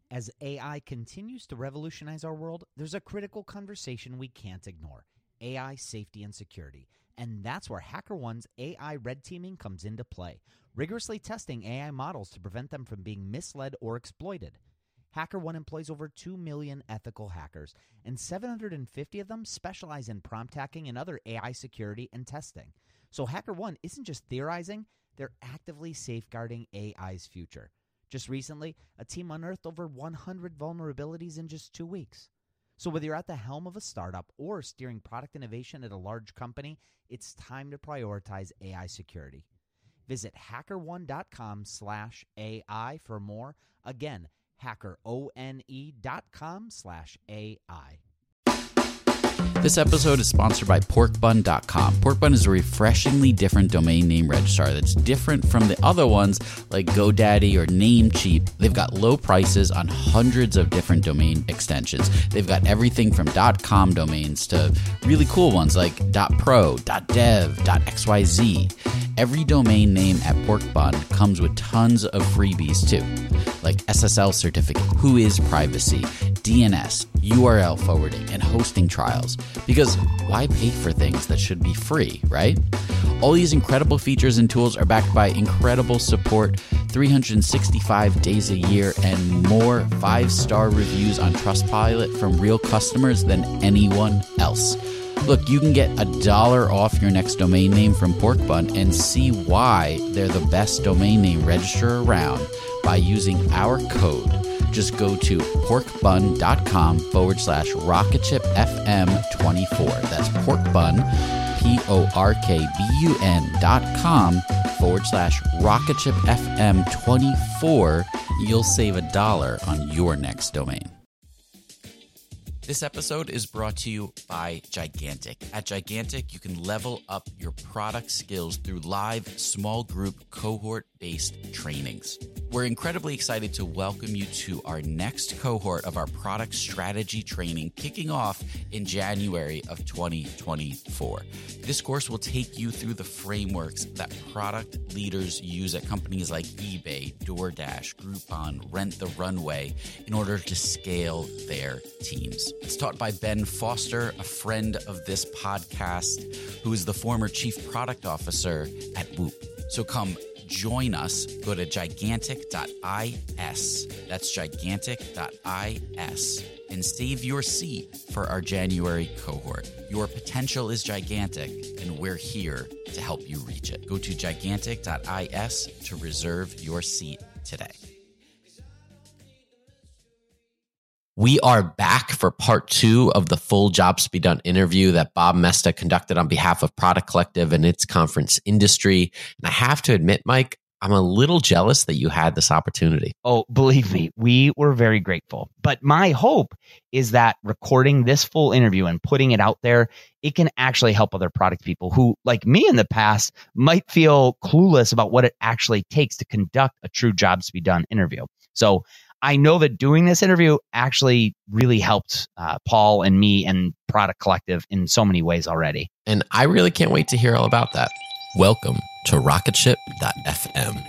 As AI continues to revolutionize our world, there's a critical conversation we can't ignore: AI safety and security. And that's where HackerOne's AI red teaming comes into play, rigorously testing AI models to prevent them from being misled or exploited. HackerOne employs over 2 million ethical hackers, and 750 of them specialize in prompt hacking and other AI security and testing. So HackerOne isn't just theorizing, they're actively safeguarding AI's future. Just recently, a team unearthed over 100 vulnerabilities in just 2 weeks. So whether you're at the helm of a startup or steering product innovation at a large company, it's time to prioritize AI security. Visit hackerone.com/AI for more. Again, hackerone.com/AI. This episode is sponsored by porkbun.com. Porkbun is a refreshingly different domain name registrar that's different from the other ones like GoDaddy or Namecheap. They've got low prices on hundreds of different domain extensions. They've got everything from .com domains to really cool ones like .pro, .dev, .xyz. Every domain name at Porkbun comes with tons of freebies too, like SSL certificate, WHOIS privacy, DNS, URL forwarding, and hosting trials. Because why pay for things that should be free, right? All these incredible features and tools are backed by incredible support, 365 days a year, and more 5-star reviews on Trustpilot from real customers than anyone else. Look, you can get $1 off your next domain name from Porkbun and see why they're the best domain name registrar around by using our code. Just go to porkbun.com/rocketshipfm24. That's porkbun, porkbun.com/rocketshipfm24. You'll save $1 on your next domain. This episode is brought to you by Gigantic. At Gigantic, you can level up your product skills through live small group cohort-based trainings. We're incredibly excited to welcome you to our next cohort of our product strategy training kicking off in January of 2024. This course will take you through the frameworks that product leaders use at companies like eBay, DoorDash, Groupon, Rent the Runway in order to scale their teams. It's taught by Ben Foster, a friend of this podcast, who is the former chief product officer at Whoop. So come join us. Go to gigantic.is. That's gigantic.is. And save your seat for our January cohort. Your potential is gigantic, and we're here to help you reach it. Go to gigantic.is to reserve your seat today. We are back for part 2 of the full Jobs to Be Done interview that Bob Moesta conducted on behalf of Product Collective and its conference industry. And I have to admit, Mike, I'm a little jealous that you had this opportunity. Oh, believe me, we were very grateful. But my hope is that recording this full interview and putting it out there, it can actually help other product people who, like me in the past, might feel clueless about what it actually takes to conduct a true Jobs to Be Done interview. So I know that doing this interview actually really helped Paul and me and Product Collective in so many ways already. And I really can't wait to hear all about that. Welcome to Rocketship.fm.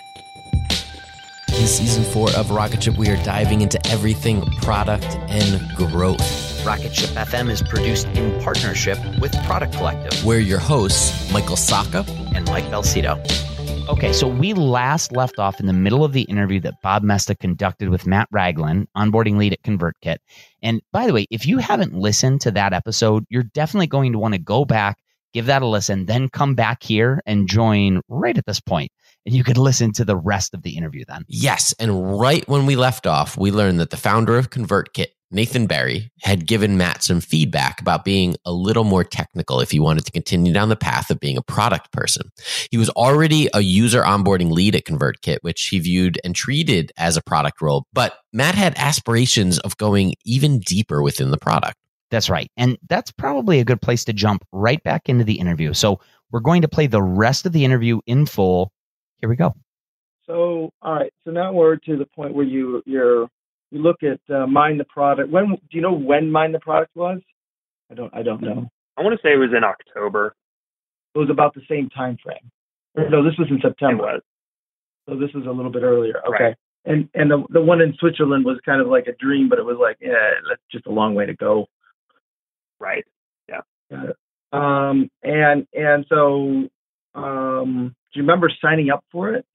In Season 4 of Rocketship, we are diving into everything product and growth. Rocketship FM is produced in partnership with Product Collective. We're your hosts, Michael Sacca and Mike Belcito. Okay, so we last left off in the middle of the interview that Bob Moesta conducted with Matt Ragland, onboarding lead at ConvertKit. And by the way, if you haven't listened to that episode, you're definitely going to want to go back, give that a listen, then come back here and join right at this point. And you could listen to the rest of the interview then. Yes, and right when we left off, we learned that the founder of ConvertKit, Nathan Barry, had given Matt some feedback about being a little more technical if he wanted to continue down the path of being a product person. He was already a user onboarding lead at ConvertKit, which he viewed and treated as a product role, but Matt had aspirations of going even deeper within the product. That's right. And that's probably a good place to jump right back into the interview. So we're going to play the rest of the interview in full. Here we go. So, all right. So now we're to the point where you look at Mind the Product. When do you know when Mind the Product was? I don't know. I want to say it was in October. It was about the same time frame. No, this was in September. It was. So this is a little bit earlier. Okay. Right. And the one in Switzerland was kind of like a dream, but it was like, yeah, that's just a long way to go. Right. Yeah. Got it. And so, do you remember signing up for it?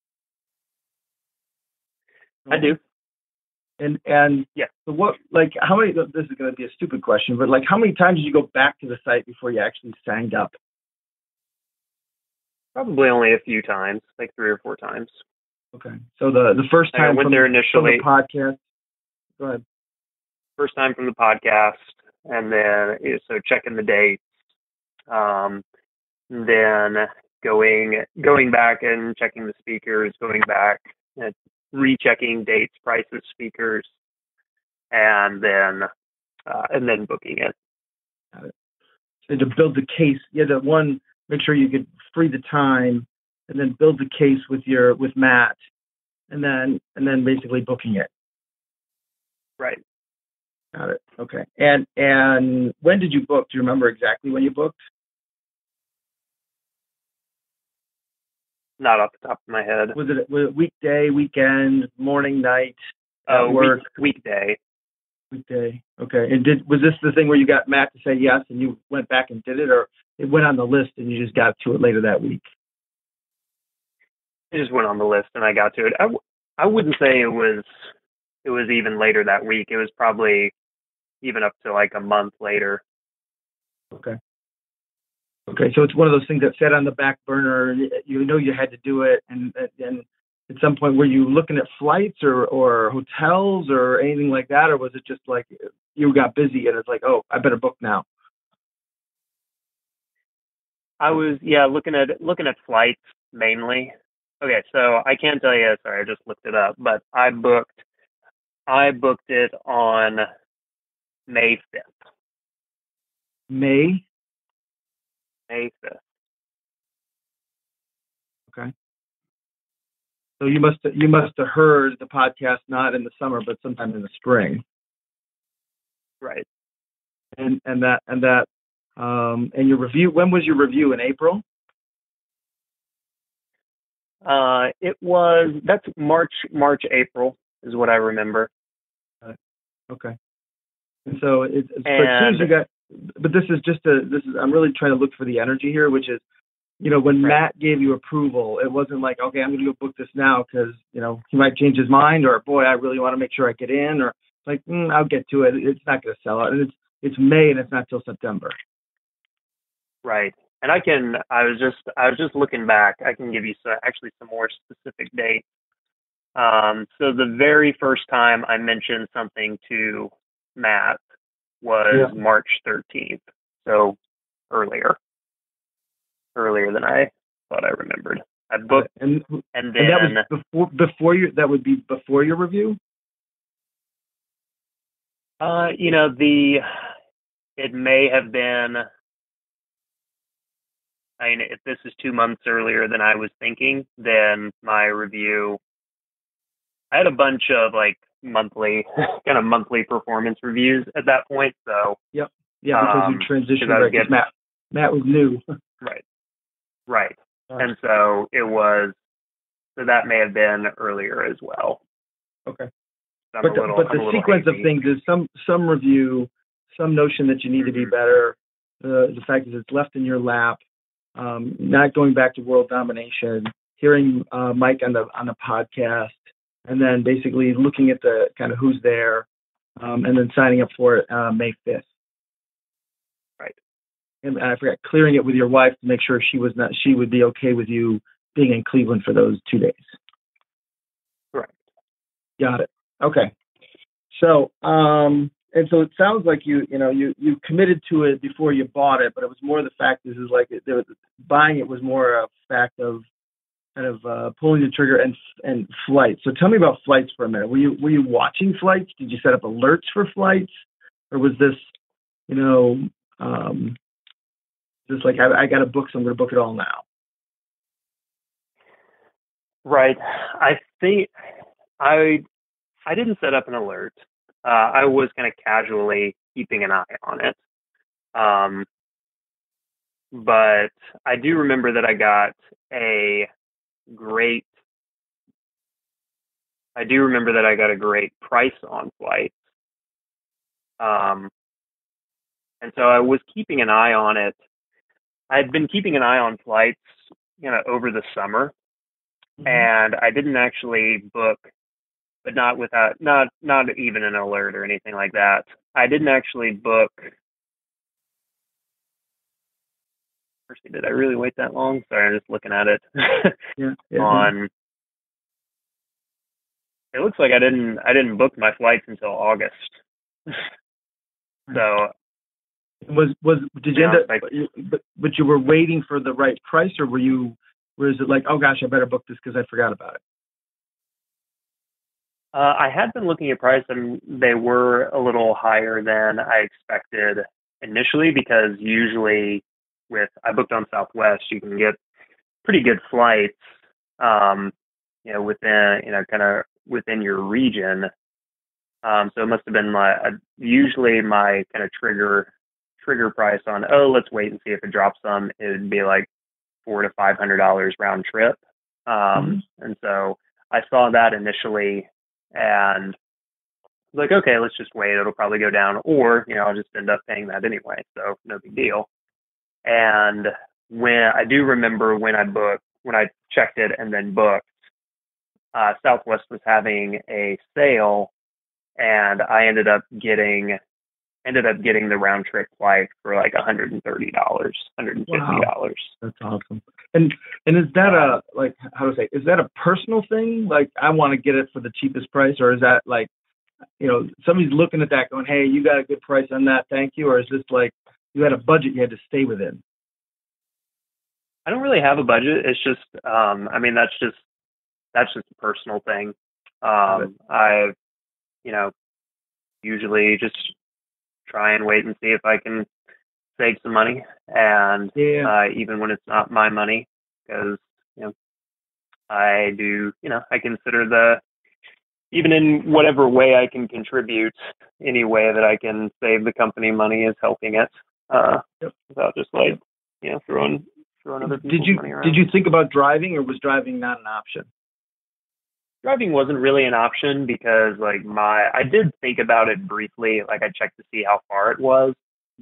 I do. And yeah. So what, like, how many? This is going to be a stupid question, but like, how many times did you go back to the site before you actually signed up? Probably only a few times, like 3 or 4 times. Okay. So the first time I went there initially. From the podcast. Go ahead. First time from the podcast, and then so checking the dates, then going back and checking the speakers, going back and rechecking dates, prices, speakers, and then booking it. Got it. So to build the case, you had to make sure you could free the time, and then build the case with Matt, and then basically booking it. Right. Got it. Okay. And when did you book? Do you remember exactly when you booked? Not off the top of my head. Was it weekday, weekend, morning, night, work? Weekday. Weekday. Okay. And was this the thing where you got Matt to say yes and you went back and did it, or it went on the list and you just got to it later that week? It just went on the list and I got to it. I wouldn't say it was even later that week. It was probably even up to like a month later. Okay. So it's one of those things that sat on the back burner. You know you had to do it, and at some point, were you looking at flights or hotels or anything like that, or was it just like you got busy and it's like, oh, I better book now? I was looking at flights mainly. Okay, so I can't tell you. Sorry, I just looked it up, but I booked it on May 5th. May 5th. Okay. So you must have heard the podcast not in the summer, but sometime in the spring. Right. And your review. When was your review? In April? That's March, April is what I remember. Okay. And so as soon as you got, but I'm really trying to look for the energy here, which is, when Matt gave you approval, it wasn't like, okay, I'm going to go book this now because, he might change his mind, or boy, I really want to make sure I get in, or like, I'll get to it. It's not going to sell out. And it's May and it's not till September. Right. And I was just looking back. I can give you some more specific dates. So the very first time I mentioned something to Matt was March 13th. So earlier than I thought I remembered. I booked and then that was that would be before your review? It may have been, if this is 2 months earlier than I was thinking, then my review, I had a bunch of like monthly performance reviews at that point. So because you transitioned right, because Matt was new. Right. And so that may have been earlier as well. Okay. But the sequence of things is some review, some notion that you need to be better. The fact that it's left in your lap, not going back to world domination, hearing Mike on the podcast, and then basically looking at the kind of who's there, and then signing up for it May 5th. Right. And I forgot, clearing it with your wife to make sure she would be okay with you being in Cleveland for those 2 days. Correct. Got it. Okay. So, and so it sounds like you committed to it before you bought it, but it was more the fact buying it was more a fact of kind of pulling the trigger and flights. So tell me about flights for a minute. Were you watching flights? Did you set up alerts for flights, or was this, just like I got a book, so I'm going to book it all now? Right. I think I didn't set up an alert. I was kind of casually keeping an eye on it. But I do remember that I got a great I do remember that I got a great price on flights. And so I was keeping an eye on it. I had been keeping an eye on flights, over the summer, and I didn't actually book, but not even an alert or anything like that. I didn't actually book. Firstly, did I really wait that long? Sorry, I'm just looking at it. It looks like I didn't book my flights until August. So did you end up, but you were waiting for the right price, or was it like, oh gosh, I better book this because I forgot about it? I had been looking at price, and they were a little higher than I expected initially, because usually I booked on Southwest, you can get pretty good flights, within, kind of within your region. So it must have been usually my kind of trigger price on, let's wait and see if it drops some. It would be like $400 to $500 round trip. And so I saw that initially and was like, okay, let's just wait. It'll probably go down, or, I'll just end up paying that anyway. So no big deal. And I do remember when I checked it and then booked, Southwest was having a sale, and I ended up getting the round trip flight for like $130, $150. Wow. That's awesome. And is that is that a personal thing? Like, I want to get it for the cheapest price, or is that like, somebody's looking at that going, hey, you got a good price on that, thank you? Or is this like you had a budget you had to stay within? I don't really have a budget. It's just, that's just a personal thing. I, usually just try and wait and see if I can save some money, and even when it's not my money, because I do, I consider even in whatever way I can contribute, any way that I can save the company money is helping it, without just throwing other people's money around. Did you think about driving, or was driving not an option? Driving wasn't really an option, because I did think about it briefly. Like, I checked to see how far it was.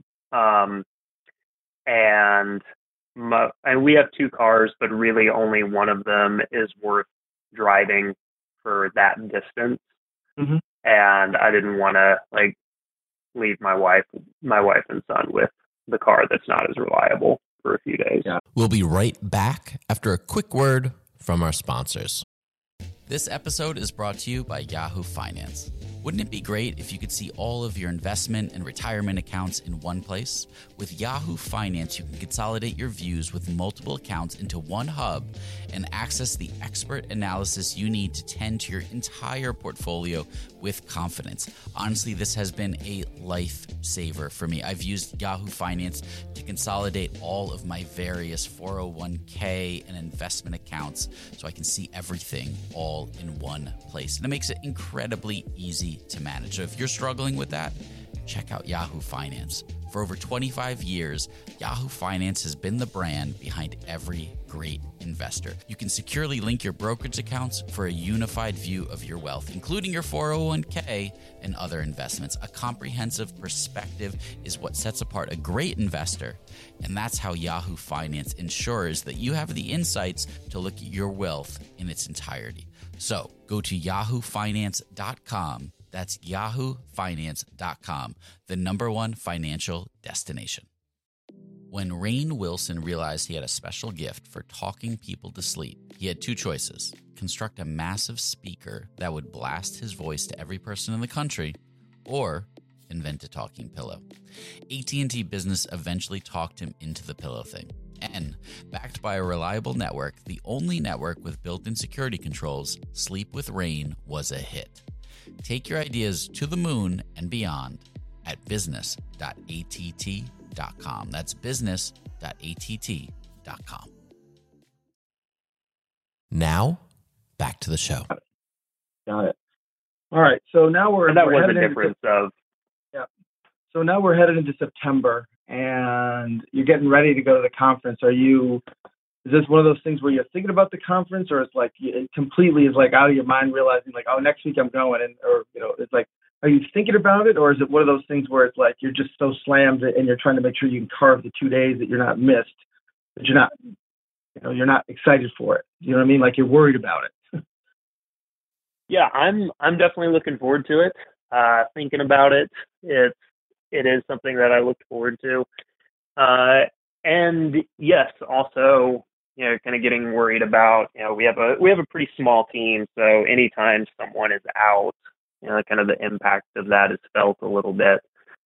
And we have two cars, but really only one of them is worth driving for that distance. Mm-hmm. And I didn't want to leave my wife and son with the car that's not as reliable for a few days. Yeah. We'll be right back after a quick word from our sponsors. This episode is brought to you by Yahoo Finance. Wouldn't it be great if you could see all of your investment and retirement accounts in one place? With Yahoo Finance, you can consolidate your views with multiple accounts into one hub and access the expert analysis you need to tend to your entire portfolio with confidence. Honestly, this has been a lifesaver for me. I've used Yahoo Finance to consolidate all of my various 401k and investment accounts so I can see everything all in one place. And it makes it incredibly easy to manage. So if you're struggling with that, check out Yahoo Finance. For over 25 years, Yahoo Finance has been the brand behind every great investor. You can securely link your brokerage accounts for a unified view of your wealth, including your 401k and other investments. A comprehensive perspective is what sets apart a great investor, and that's how Yahoo Finance ensures that you have the insights to look at your wealth in its entirety. So go to yahoofinance.com. That's yahoofinance.com, the #1 financial destination. When Rainn Wilson realized he had a special gift for talking people to sleep, he had two choices: construct a massive speaker that would blast his voice to every person in the country, or invent a talking pillow. AT&T Business eventually talked him into the pillow thing. And backed by a reliable network, the only network with built-in security controls, Sleep with Rainn was a hit. Take your ideas to the moon and beyond at business.att.com. That's business.att.com. Now, back to the show. Got it. All right. So now we're So now we're headed into September, and you're getting ready to go to the conference. Is is this one of those things where you're thinking about the conference, or it's like it completely is like out of your mind, realizing like, oh, next week I'm going, and or it's like, are you thinking about it, or is it one of those things where it's like you're just so slammed and you're trying to make sure you can carve the 2 days that you're not missed, that you're not excited for it. You know what I mean? Like you're worried about it. Yeah, I'm definitely looking forward to it. Thinking about it, it is something that I looked forward to. And yes, also, kind of getting worried about, we have a pretty small team, so anytime someone is out, kind of the impact of that is felt a little bit.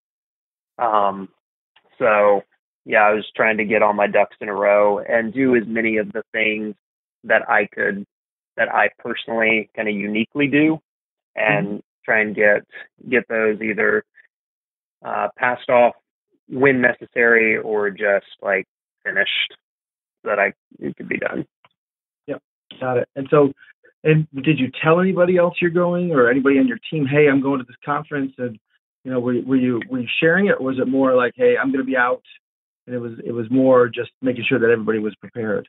So yeah, I was trying to get all my ducks in a row and do as many of the things that I personally kind of uniquely do, and try and get those either passed off when necessary or just like finished so that it could be done. Yep, got it. And did you tell anybody else you're going, or anybody on your team, hey, I'm going to this conference? And were you sharing it, or was it more like, hey, I'm going to be out? And it was more just making sure that everybody was prepared.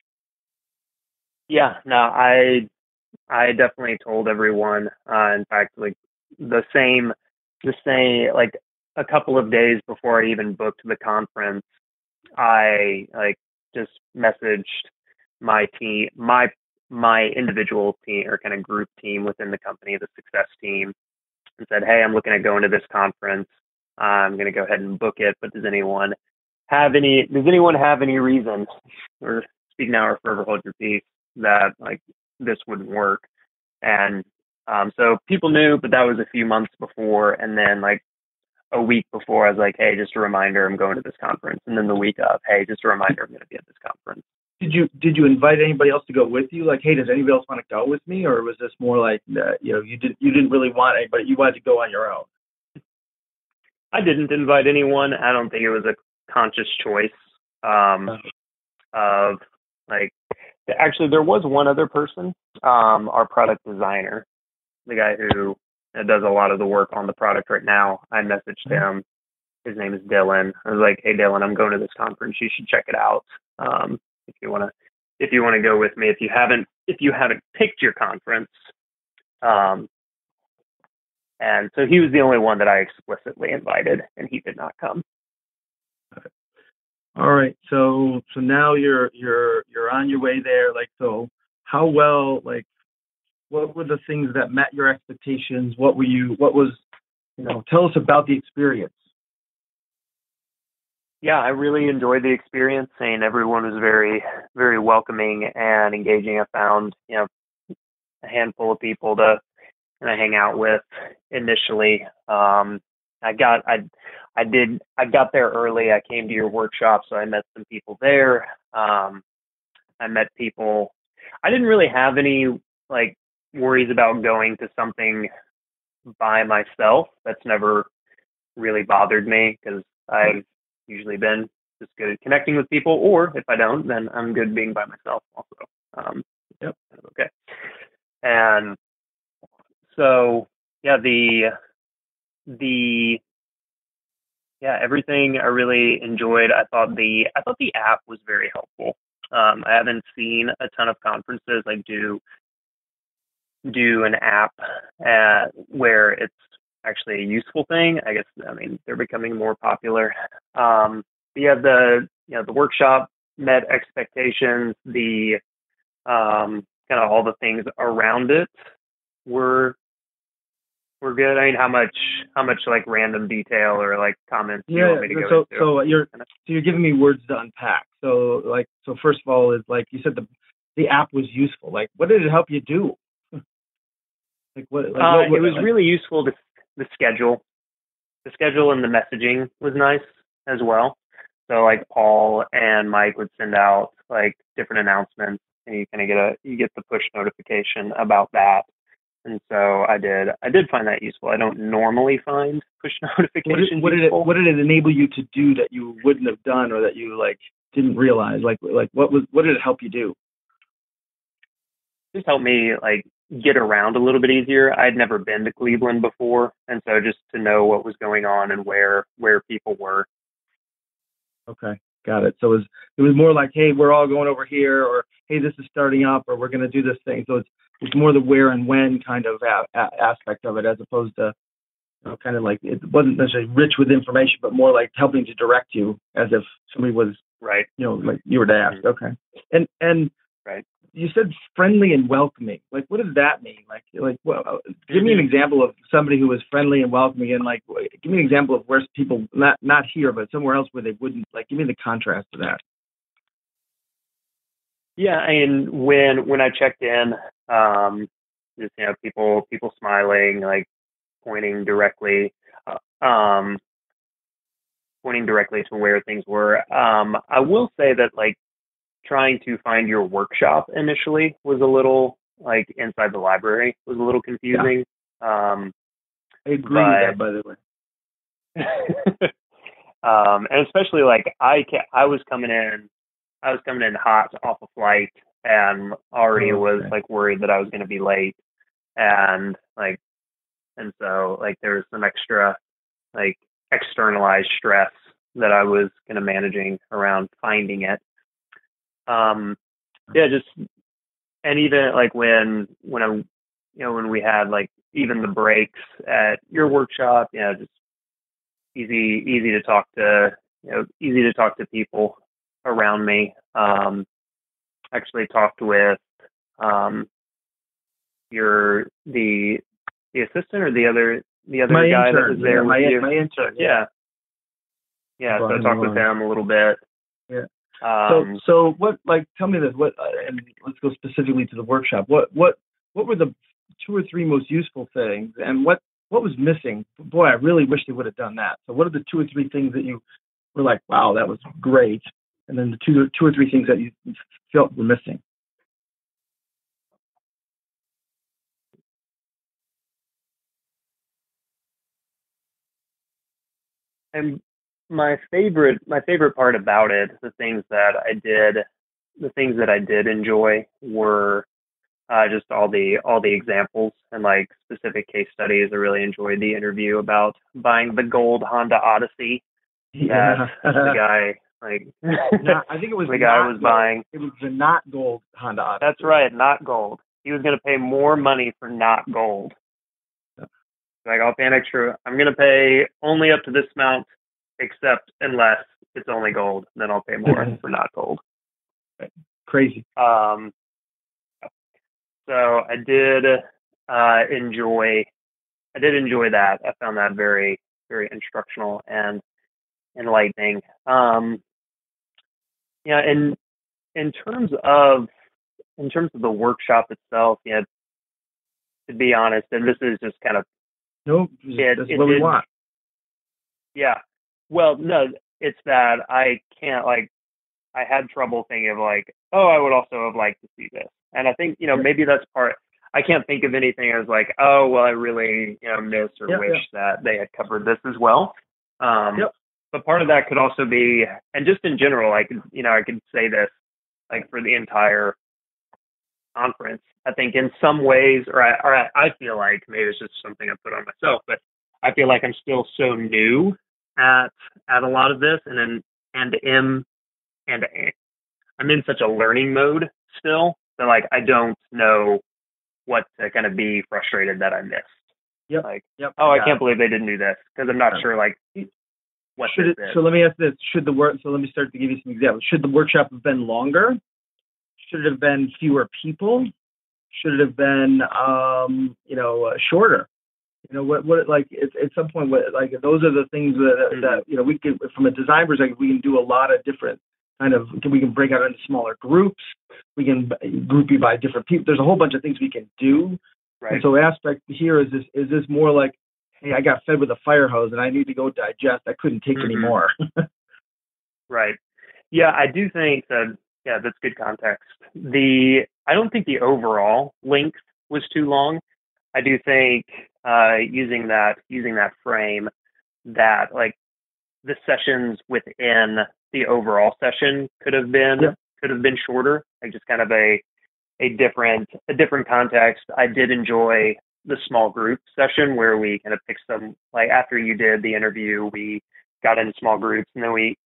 Yeah, no, I definitely told everyone. In fact, like the same, like a couple of days before I even booked the conference, I like just messaged my team, my individual team or kind of group team within the company, the success team, and said, hey, I'm looking at going to this conference. I'm going to go ahead and book it, but does anyone have any reason, or speak now or forever hold your peace, that like this wouldn't work? And so people knew, but that was a few months before. And then like a week before, I was like, hey, just a reminder, I'm going to this conference. And then the week of, hey, just a reminder, I'm going to be at this conference. Did you invite anybody else to go with you? Like, hey, does anybody else want to go with me? Or was this more like, you didn't really want anybody, you wanted to go on your own? I didn't invite anyone. I don't think it was a conscious choice of like, actually there was one other person, our product designer, the guy who does a lot of the work on the product right now. I messaged him. His name is Dylan. I was like, hey Dylan, I'm going to this conference. You should check it out. If you want to go with me, if you haven't picked your conference. And so he was the only one that I explicitly invited, and he did not come. All right. So now you're on your way there. Like, so how well, like, what were the things that met your expectations? Tell us about the experience. Yeah, I really enjoyed the experience, and everyone was very, very welcoming and engaging. I found, a handful of people to kind of hang out with initially. I got there early. I came to your workshop, so I met some people there. I met people. I didn't really have any like worries about going to something by myself. That's never really bothered me, because I've usually been just good at connecting with people, or if I don't, then I'm good being by myself also. Yep. Okay. And so, yeah, everything I really enjoyed. I thought the app was very helpful. I haven't seen a ton of conferences like do an app where it's actually a useful thing. I mean, they're becoming more popular. The workshop met expectations. The kind of all the things around it were good. I mean, how much like random detail or like comments do you want me to go into? So you're giving me words to unpack. So first of all, is like you said, the app was useful. Like, what did it help you do? It was really useful to the schedule. The schedule and the messaging was nice as well. So like Paul and Mike would send out like different announcements, and you kind of get the push notification about that. And so I did find that useful. I don't normally find push notifications useful. What did it enable you to do that you wouldn't have done, or that you like didn't realize? Like what did it help you do? Just helped me like get around a little bit easier. I'd never been to Cleveland before, and so just to know what was going on and where people were. Okay. Got it. So it was more like, hey, we're all going over here, or hey, this is starting up, or we're going to do this thing. So it's more the where and when kind of aspect of it, as opposed to, you know, kind of like it wasn't necessarily rich with information, but more like helping to direct you as if somebody was, Right. you know, like you were to ask. Okay. And Right. you said friendly and welcoming. Like, what does that mean? Like, well, give me an example of somebody who was friendly and welcoming, and like, give me an example of where people not here, but somewhere else where they wouldn't. Like, give me the contrast to that. Yeah, and when I checked in, just, you know, people smiling, like pointing directly, pointing directly to where things were. I will say that, like, trying to find your workshop initially was a little, like, inside the library was a little confusing. I agree with that, by the way. And especially, like, I was coming in hot off a flight, and already was like worried that I was going to be late, and so like there was some extra, like, externalized stress that I was kind of managing around finding it. Just, and even like when we had, like, even the breaks at your workshop, you know, just easy to talk to, you know, easy to talk to people around me. Actually talked with the assistant, or the other my guy intern, that was there with you. My intern. Yeah. So I talked with him a little bit. Yeah. Um, so what, like, tell me this, what, and let's go specifically to the workshop. What were the 2 or 3 most useful things, and what was missing? Boy, I really wish they would have done that. So what are the 2 or 3 things that you were like, wow, that was great? And then the two or three things that you felt were missing. And my favorite part about it, the things that I did enjoy were just all the examples and, like, specific case studies. I really enjoyed the interview about buying the gold Honda Odyssey. Yeah. The guy, like, I think it was the guy was gold. buying. It was the not gold Honda Odyssey. That's right, not gold. He was going to pay more money for not gold. Like, I'll pay an extra. I'm going to pay only up to this amount, except unless it's only gold, then I'll pay more for not gold. Crazy. So I did enjoy that. I found that very, very instructional and enlightening. And in terms of the workshop itself, yeah, to be honest, and this is just kind of that's what we want. Yeah. Well, no, it's that I can't, like, I had trouble thinking of, like, oh, I would also have liked to see this. And I think, you know, maybe that's part. I can't think of anything as like, oh, well, I really, you know, miss or wish that they had covered this as well. But part of that could also be, and just in general, I could say this, like, for the entire conference. I think in some ways, or I feel like maybe it's just something I put on myself, but I feel like I'm still so new at a lot of this, and I'm in such a learning mode still that, like, I don't know what to kind of be frustrated that I missed. I can't believe they didn't do this, because I'm not sure, like, what should it. So let me ask this: So let me start to give you some examples. Should the workshop have been longer? Should it have been fewer people? Should it have been, shorter? You know, what like at some point, like, those are the things that you know, we can, from a design perspective, we can do a lot of different we can break out into smaller groups. We can group you by different people. There's a whole bunch of things we can do. Right. And so aspect here is this more like, hey, I got fed with a fire hose and I need to go digest. I couldn't take any more. Right. Yeah, I do think that. Yeah, that's good context. I don't think the overall length was too long. I do think using that frame, that, like, the sessions within the overall session could have been shorter, like, just kind of a different context. I did enjoy the small group session where we kind of picked some, like, after you did the interview, we got into small groups, and then we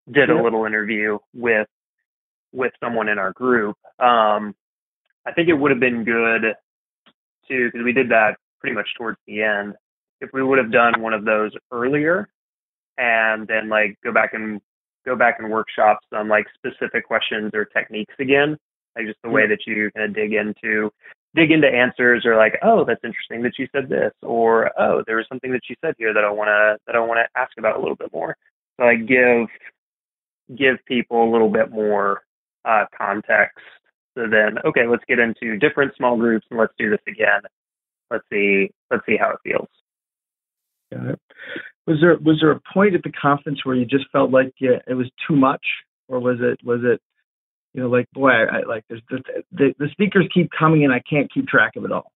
did a little interview with someone in our group. I think it would have been good to, because we did that pretty much towards the end, if we would have done one of those earlier and then like go back and workshop some like specific questions or techniques again, like just the way that you kind of dig into answers, or like, oh, that's interesting that you said this, or oh, there was something that you said here that I want to ask about a little bit more. So I give people a little bit more context. So then, okay, let's get into different small groups and let's do this again. Let's see how it feels. Got it. Was there a point at the conference where you just felt like it was too much, or was it like, boy, I like there's the speakers keep coming and I can't keep track of it all?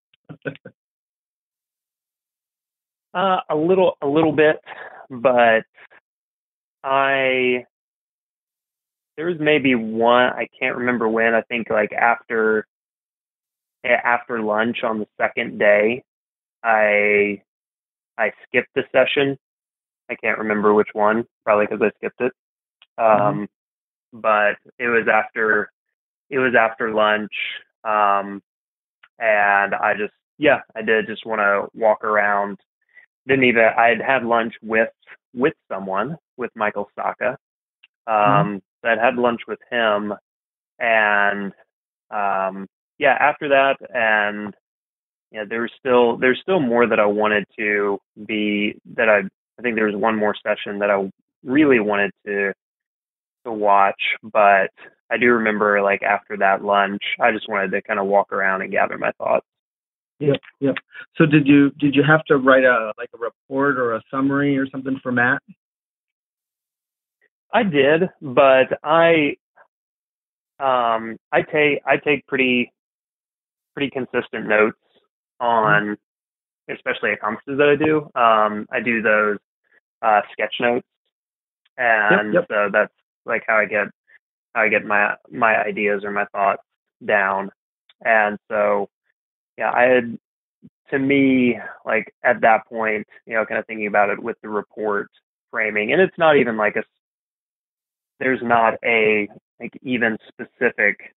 A little bit, but there was maybe one, I can't remember when, I think like after lunch on the second day, I skipped the session. I can't remember which one, probably because I skipped it. But it was after lunch. And I did just want to walk around. I had lunch with someone, with Michael Saka. So I'd had lunch with him, and after that, and there's still more that I wanted to be, that I think there was one more session that I really wanted to watch, but I do remember like after that lunch, I just wanted to kind of walk around and gather my thoughts. Yep. So did you have to write a report or a summary or something for Matt? I did, but I take pretty consistent notes on, especially at conferences that I do. I do those sketch notes, and so that's like how I get my ideas or my thoughts down. And so to me, like at that point, kind of thinking about it with the report framing, and it's not even like there's not a like even specific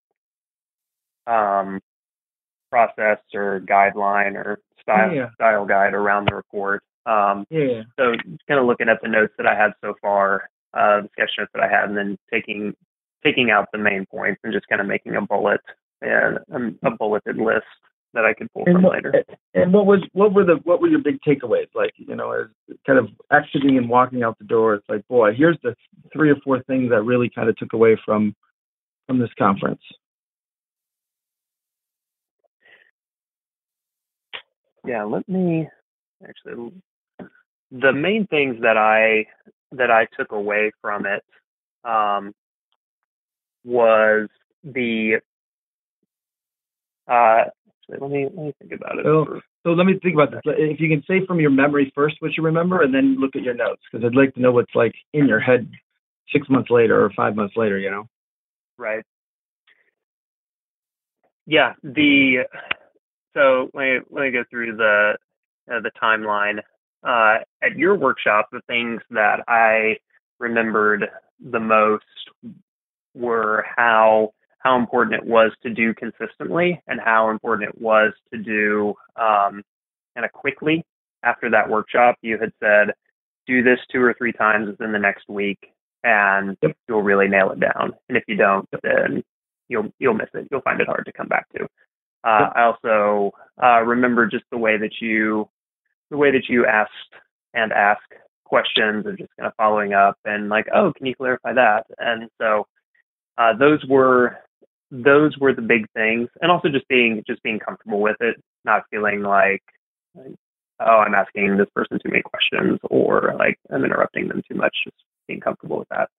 process or guideline or style guide around the report. So kind of looking at the notes that I had so far, the sketch notes that I had, and then taking out the main points and just kind of making a bullet and a bulleted list that I could pull from later. And what were your big takeaways? Like, as kind of exiting and walking out the door, it's like, boy, here's the 3 or 4 things I really kind of took away from this conference. Yeah, let me actually. The main things that I took away from it was the. Let me think about it. So let me think about this. If you can say from your memory first what you remember, and then look at your notes, because I'd like to know what's like in your head 6 months later or 5 months later. Right. Yeah. So let me go through the timeline. At your workshop, the things that I remembered the most were how important it was to do consistently, and how important it was to do kind of quickly. After that workshop, you had said, do this 2 or 3 times within the next week, and you'll really nail it down. And if you don't, then you'll miss it. You'll find it hard to come back to. I also remember just the way that you ask questions, and just kind of following up and like, oh, can you clarify that? And so those were the big things, and also just being comfortable with it, not feeling like, oh, I'm asking this person too many questions, or like I'm interrupting them too much. Just being comfortable with that.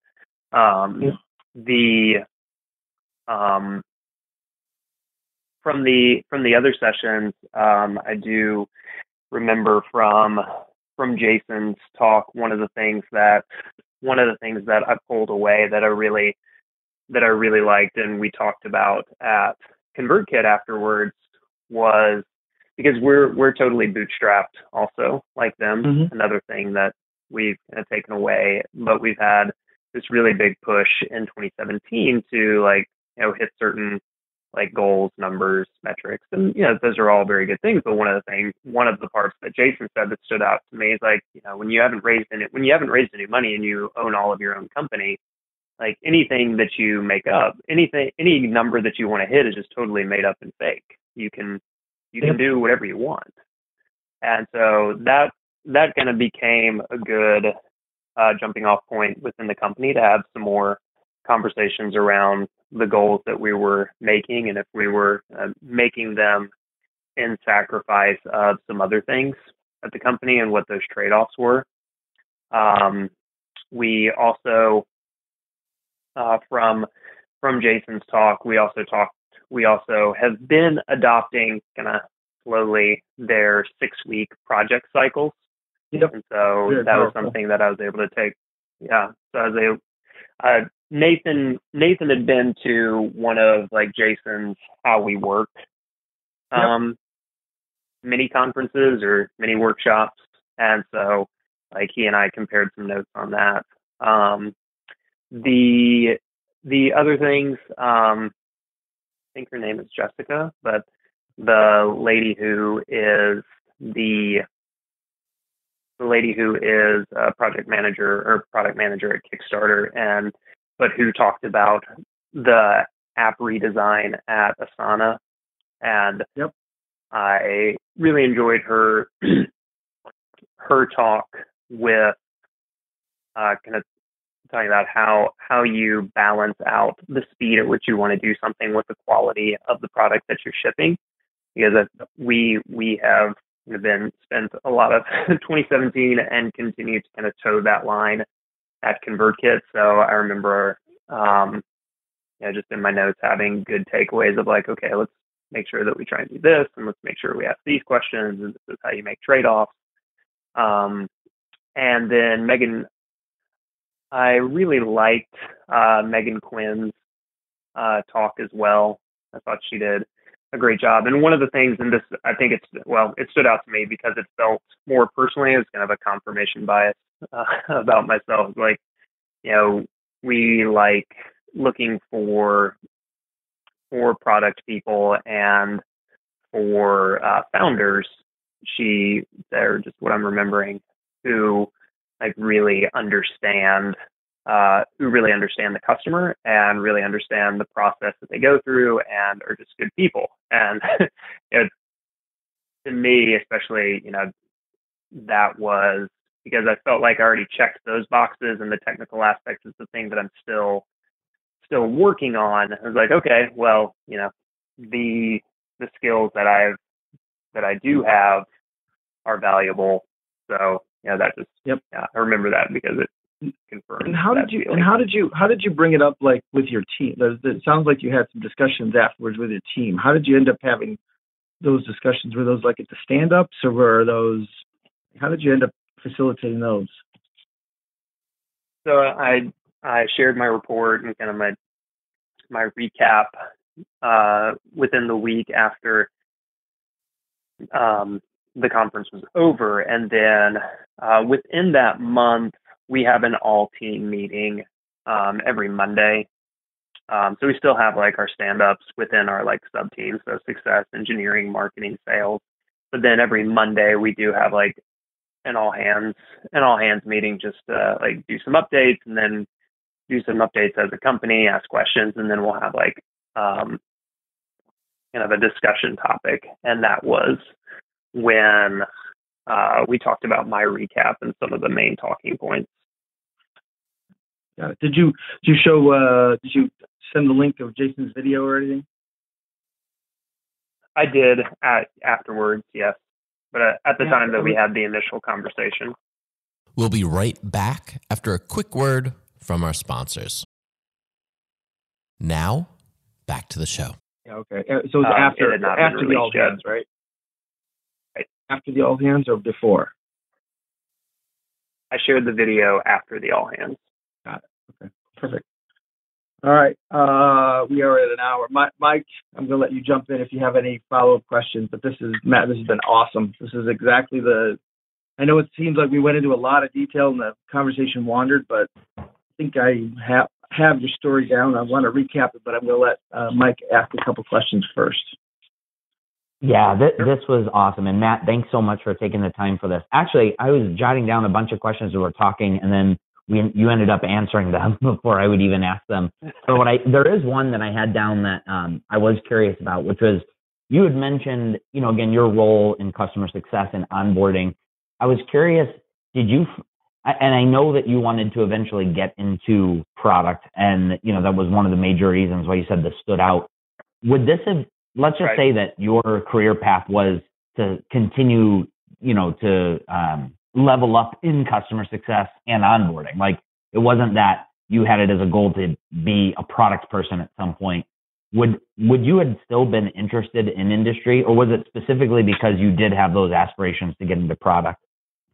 From the other sessions, I do remember from Jason's talk, one of the things that I pulled away that I really liked, and we talked about at ConvertKit afterwards, was because we're totally bootstrapped also, like them. Another thing that we've kind of taken away, but we've had this really big push in 2017 to like, hit certain like goals, numbers, metrics. And, those are all very good things. But one of the parts that Jason said that stood out to me is like, when you haven't raised any money and you own all of your own company, like anything that you make up, any number that you want to hit is just totally made up and fake. You can do whatever you want. And so that kind of became a good jumping off point within the company to have some more conversations around the goals that we were making, and if we were making them in sacrifice of some other things at the company and what those trade-offs were. We also, from Jason's talk, we also have been adopting kind of slowly their 6-week project cycles. Yep. And so that was something that I was able to take. Yeah. So I was able, Nathan had been to one of like Jason's How We Work mini conferences or mini workshops. And so like he and I compared some notes on that. The other things, I think her name is Jessica, but the lady who is a product manager at Kickstarter, but who talked about the app redesign at Asana. And I really enjoyed her talk with kind of talking about how you balance out the speed at which you want to do something with the quality of the product that you're shipping. Because we have spent a lot of 2017 and continue to kind of toe that line at ConvertKit. So I remember, just in my notes having good takeaways of like, okay, let's make sure that we try and do this, and let's make sure we ask these questions, and this is how you make trade-offs. And then Megan, I really liked Megan Quinn's talk as well. I thought she did a great job. And one of the things, and this, I think it stood out to me because it felt more personally as kind of a confirmation bias about myself. Like, we like looking for product people and for founders. They're just what I'm remembering, who like really understand the customer and really understand the process that they go through and are just good people. And to me, especially, that was because I felt like I already checked those boxes, and the technical aspects is the thing that I'm still working on. I was like, okay, well, the skills that I do have are valuable. So that just I remember that because it confirmed. And how did you bring it up like with your team? It sounds like you had some discussions afterwards with your team. How did you end up having those discussions? Were those like at the stand-ups, or were those? How did you end up facilitating those? So I shared my report and kind of my recap within the week after the conference was over. And then within that month, we have an all-team meeting every Monday. So we still have like our stand-ups within our like sub-teams, so success, engineering, marketing, sales. But then every Monday we do have like an all hands meeting, just like do some updates, and then do some updates as a company, ask questions, and then we'll have like kind of a discussion topic. And that was when we talked about my recap and some of the main talking points. Got it. Did you send the link of Jason's video or anything? I did afterwards, yes. But at the time that we had the initial conversation. We'll be right back after a quick word from our sponsors. Now, back to the show. Yeah, okay. So it was after the all hands, right? Right. After the all hands or before? I shared the video after the all hands. Got it. Okay. Perfect. All right. We are at an hour. Mike, I'm going to let you jump in if you have any follow-up questions, but Matt, this has been awesome. This is exactly I know it seems like we went into a lot of detail and the conversation wandered, but think I have your story down. I want to recap it, but I'm going to let Mike ask a couple questions first. Yeah, this was awesome. And Matt, thanks so much for taking the time for this. Actually, I was jotting down a bunch of questions as we were talking, and then you ended up answering them before I would even ask them. So there is one that I had down that I was curious about, which was, you had mentioned, again, your role in customer success and onboarding. I was curious, and I know that you wanted to eventually get into product, and, that was one of the major reasons why you said this stood out. Would this have, let's just say that your career path was to continue, to level up in customer success and onboarding. Like, it wasn't that you had it as a goal to be a product person at some point. Would you have still been interested in industry, or was it specifically because you did have those aspirations to get into product?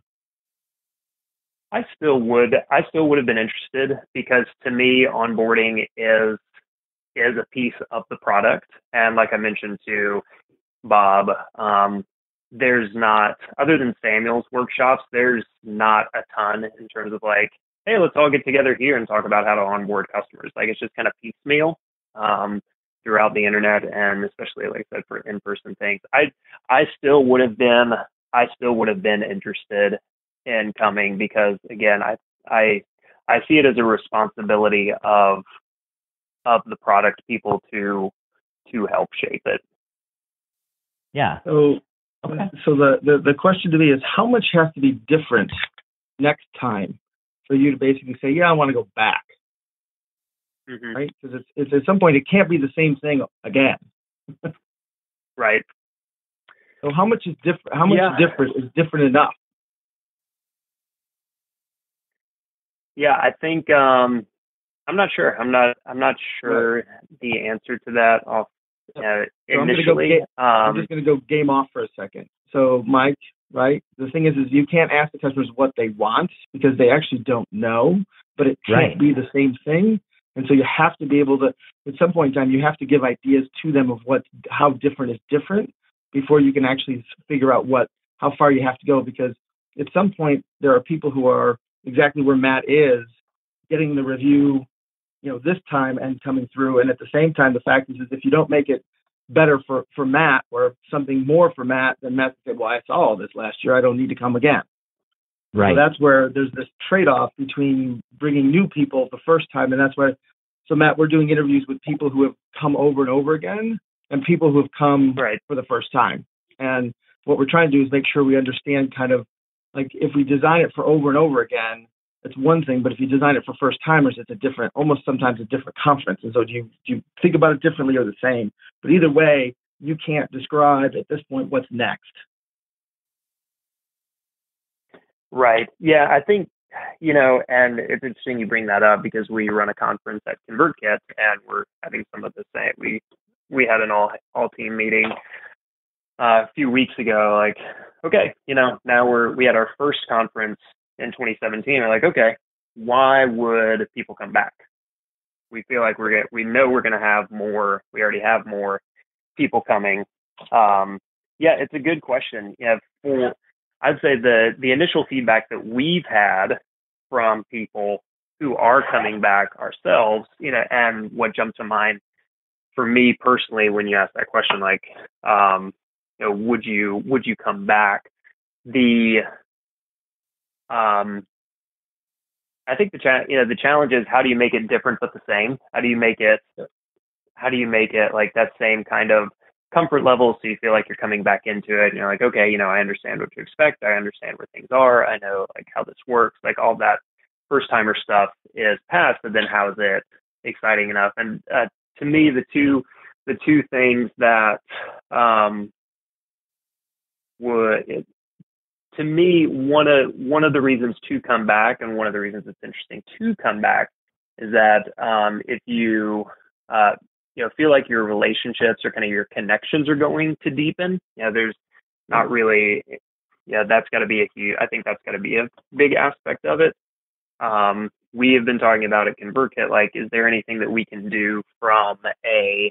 I still would have been interested, because to me, onboarding is a piece of the product. And like I mentioned to Bob, there's not, other than Samuel's workshops, there's not a ton in terms of like, hey, let's all get together here and talk about how to onboard customers. Like, it's just kind of piecemeal throughout the internet, and especially, like I said, for in-person things. I still would have been interested in coming, because again, I see it as a responsibility of the product people to help shape it. Yeah. So the question to me is, how much has to be different next time for you to basically say, yeah, I want to go back? Mm-hmm. Right? Because it's at some point it can't be the same thing again. Right. So how much is different? How much different is different enough? Yeah, I think I'm not sure. I'm not sure the answer to that off initially. I'm just going to go game off for a second. So, Mike, right? The thing is you can't ask the customers what they want, because they actually don't know, but it can't be the same thing. And so you have to be able to, at some point in time, you have to give ideas to them of how different is different before you can actually figure out how far you have to go. Because at some point there are people who are exactly where Matt is, getting the review, this time and coming through. And at the same time, the fact is if you don't make it better for Matt, or something more for Matt, then Matt said, well, I saw all this last year, I don't need to come again. Right. So that's where there's this trade-off between bringing new people the first time. And that's why, so Matt, we're doing interviews with people who have come over and over again, and people who have come for the first time. And what we're trying to do is make sure we understand kind of, like, if we design it for over and over again, it's one thing, but if you design it for first timers, it's almost sometimes a different conference. And so do you think about it differently or the same? But either way, you can't describe at this point what's next. Right. Yeah, I think, and it's interesting you bring that up, because we run a conference at ConvertKit, and we're having some of the same. We had an all team meeting a few weeks ago. Like, okay, now we had our first conference in 2017. We're like, okay, why would people come back? We feel like we know we're going to have more. We already have more people coming. It's a good question. I'd say the initial feedback that we've had from people who are coming back ourselves, and what jumped to mind for me personally when you asked that question, like, would you come back? I think the challenge is, how do you make it different but the same? How do you make it like that same kind of comfort level, so you feel like you're coming back into it and you're like, okay, I understand what to expect. I understand where things are. I know like how this works. Like, all that first timer stuff is past, but then how is it exciting enough? And to me, the two things that to me, one of the reasons to come back, and one of the reasons it's interesting to come back, is that if you feel like your relationships or kind of your connections are going to deepen, there's not really, that's got to be I think that's got to be a big aspect of it. We have been talking about at ConvertKit, like, is there anything that we can do from a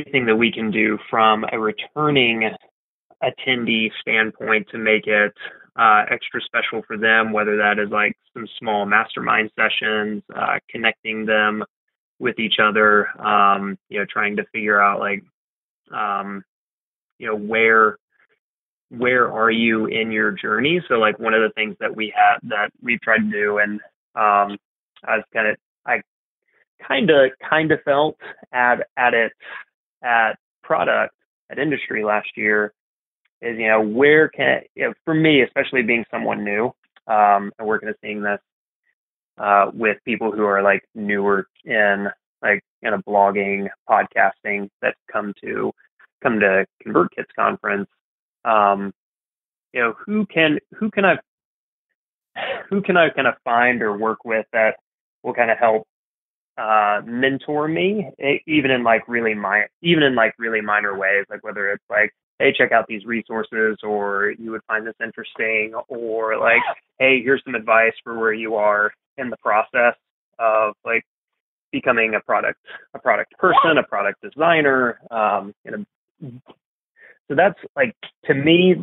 returning attendee standpoint to make it extra special for them, whether that is like some small mastermind sessions, connecting them with each other, trying to figure out like, where are you in your journey? So like one of the things that we've tried to do, and I kind of felt at product at industry last year is, where can, for me, especially being someone new, and we're going to seeing this with people who are like newer in like kind of blogging, podcasting that come to ConvertKit's conference. Who can I kind of find or work with that will kind of help mentor me, even in like really minor ways, like whether it's like, hey, check out these resources, or you would find this interesting, or like, hey, here's some advice for where you are in the process of like becoming a product person, a product designer. So that's like, to me,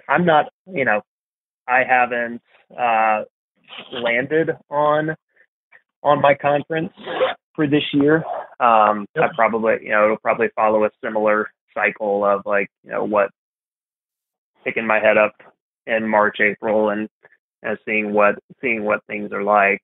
I haven't landed on my conference for this year. I probably, it'll probably follow a similar cycle of like, what, picking my head up in March, April, and seeing what things are like.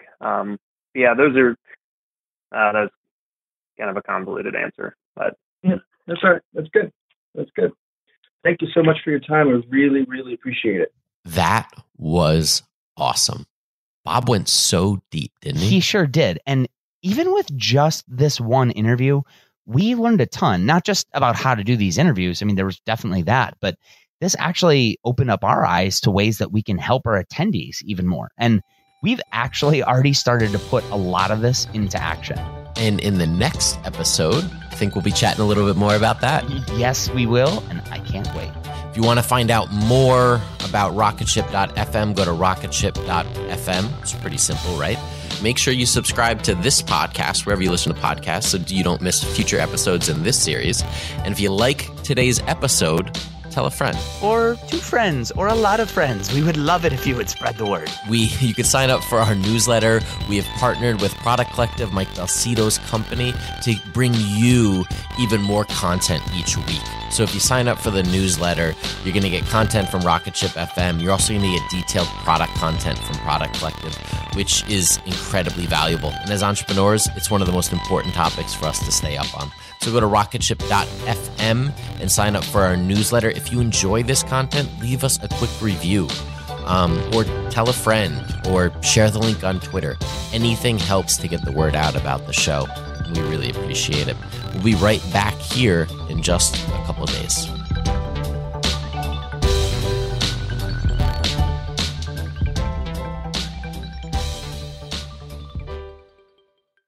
That's kind of a convoluted answer, but yeah, that's all right. That's good. Thank you so much for your time. I really, really appreciate it. That was awesome. Bob went so deep, didn't he? He sure did. And even with just this one interview, we learned a ton, not just about how to do these interviews. I mean, there was definitely that, but this actually opened up our eyes to ways that we can help our attendees even more. And we've actually already started to put a lot of this into action. And in the next episode, I think we'll be chatting a little bit more about that. Yes, we will. And I can't wait. If you want to find out more about rocketship.fm, go to rocketship.fm. It's pretty simple, right? Make sure you subscribe to this podcast wherever you listen to podcasts so you don't miss future episodes in this series. And if you like today's episode, tell a friend. Or two friends, or a lot of friends. We would love it if you would spread the word. You could sign up for our newsletter. We have partnered with Product Collective, Mike Delcito's company, to bring you even more content each week. So if you sign up for the newsletter, you're going to get content from Rocketship FM. You're also going to get detailed product content from Product Collective, which is incredibly valuable. And as entrepreneurs, it's one of the most important topics for us to stay up on. So go to rocketship.fm and sign up for our newsletter. If you enjoy this content, leave us a quick review, or tell a friend, or share the link on Twitter. Anything helps to get the word out about the show. We really appreciate it. We'll be right back here in just a couple of days.